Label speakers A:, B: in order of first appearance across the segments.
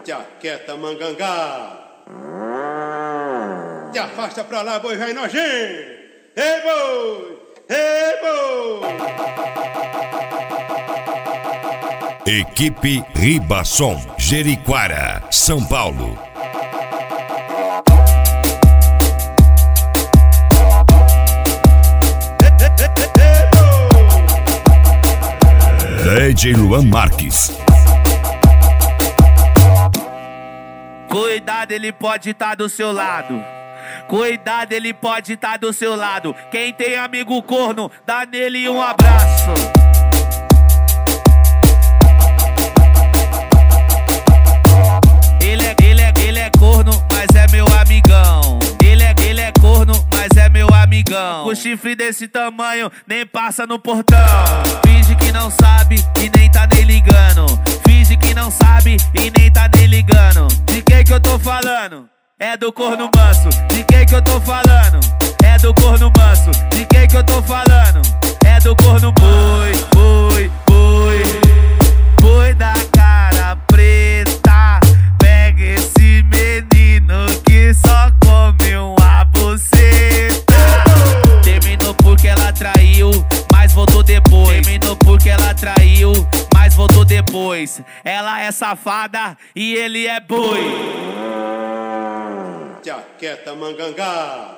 A: Jaqueta mangangá. Te afasta pra lá, boi vai nojento. Ei, boi! Ei, boi!
B: Equipe Ribassom, Jeriquara, São Paulo. DJ Luan Marques.
C: Cuidado, ele pode estar do seu lado. Cuidado, ele pode estar do seu lado. Quem tem amigo corno, dá nele um abraço. Ele é corno, mas é meu amigão. Ele é corno, mas é meu amigão. Com chifre desse tamanho, nem passa no portão. Finge que não sabe e nem tá nem ligando. Finge que não sabe e nem tá nem ligando. De quem que eu tô falando? É do corno manso. De quem que eu tô falando? É do corno manso. De quem que eu tô falando? É do corno boi, boi, boi. Boi da cara preta. Pega esse menino que só come uma buceta. Terminou porque ela traiu, mas voltou depois. Terminou porque ela traiu, mas voltou depois. Ela é safada e ele é boi.
A: Jaqueta mangangá.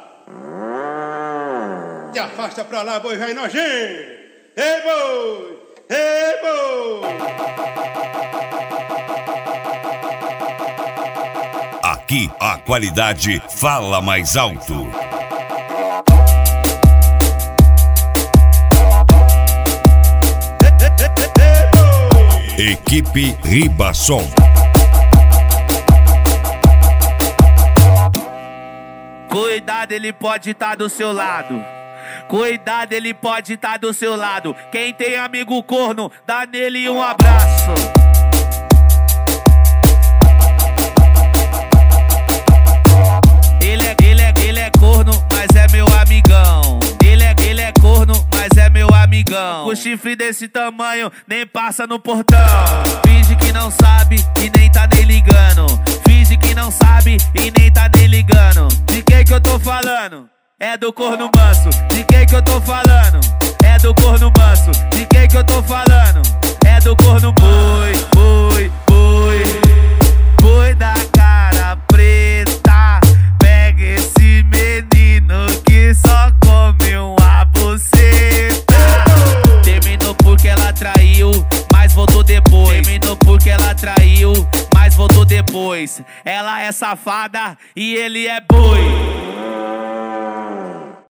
A: Te afasta pra lá, boi vai nojento. Ei, boi! Ei, boi!
B: Aqui a qualidade fala mais alto. Equipe Ribassom.
C: Cuidado, ele pode estar do seu lado. Cuidado, ele pode estar do seu lado. Quem tem amigo corno, dá nele um abraço. Ele é corno, mas é meu amigão. Ele é corno, mas é meu amigão. Com chifre desse tamanho, nem passa no portão. Finge que não sabe e nem tá nem ligando. Finge que não sabe e nem tá nem ligando. De quem que eu tô falando? É do corno manso. De quem que eu tô falando? É do corno manso. De quem que eu tô falando? É do corno boi, boi, boi. Boi da cara preta. Pega esse menino que só come uma buceta. Terminou porque ela traiu, mas voltou depois. Terminou porque ela traiu, mas voltou depois. Ela é safada e ele é boi.